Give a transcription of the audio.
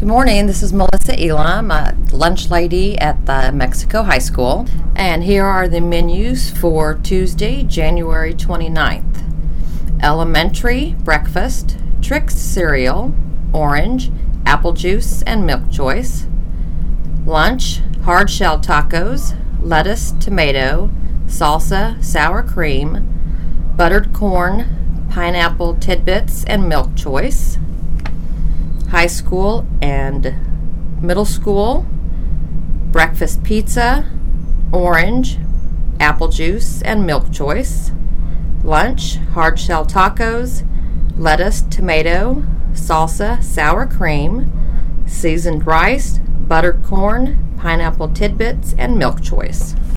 Good morning, this is Melissa Elam, a lunch lady at the Mexico High School, and here are the menus for Tuesday, January 29th. Elementary breakfast, Trix cereal, orange, apple juice, and milk choice. Lunch, hard shell tacos, lettuce, tomato, salsa, sour cream, buttered corn, pineapple tidbits, and milk choice. High school and middle school, breakfast pizza, orange, apple juice, and milk choice. Lunch, hard shell tacos, lettuce, tomato, salsa, sour cream, seasoned rice, buttered corn, pineapple tidbits, and milk choice.